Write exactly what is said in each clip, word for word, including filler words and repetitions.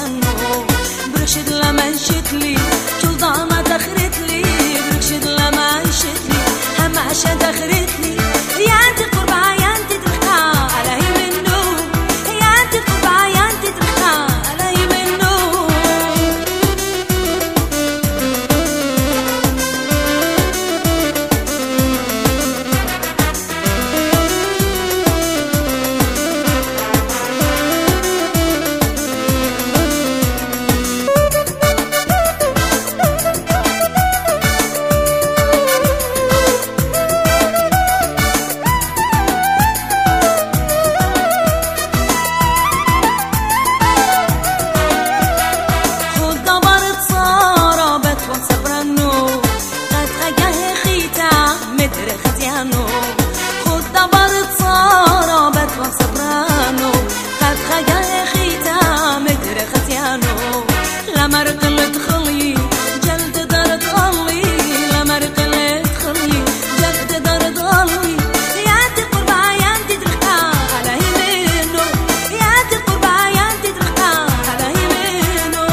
صبرانو برشد لما نشت لي كل ضامة دخرت لي برشد لما نشت لي هم عشا دخرت لي يا انت قربا يا انت ترخا علي منو يا انت قربا يا انت ترخا علي منو خود دبرت صارا بتوان صبرانو خد خجا خيتا مدر ختيانو لمرق لتخلي جلد درد غلي لمرق لتخلي جلد درد غلي يا انت قربا يا انت ترخا علي منو يا انت قربا يا انت ترخا علي منو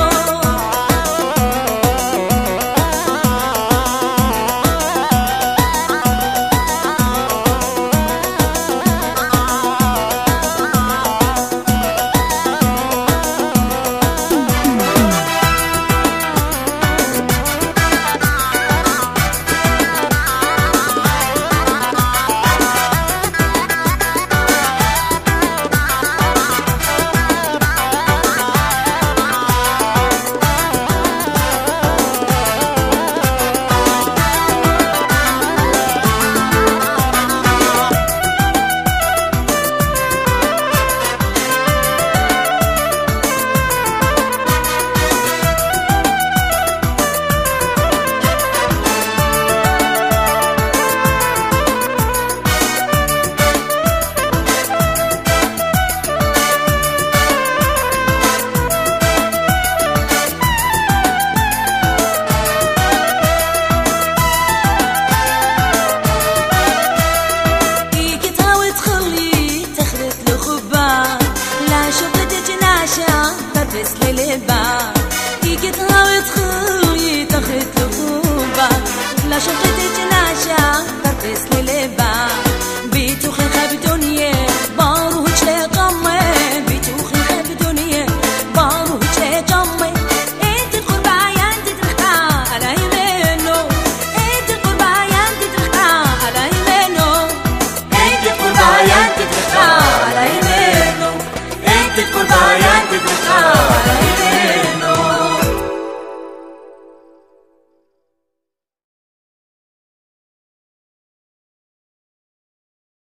بس للبا يجي تهاوي تخوي تخت لخوبا لا شفتي جناشا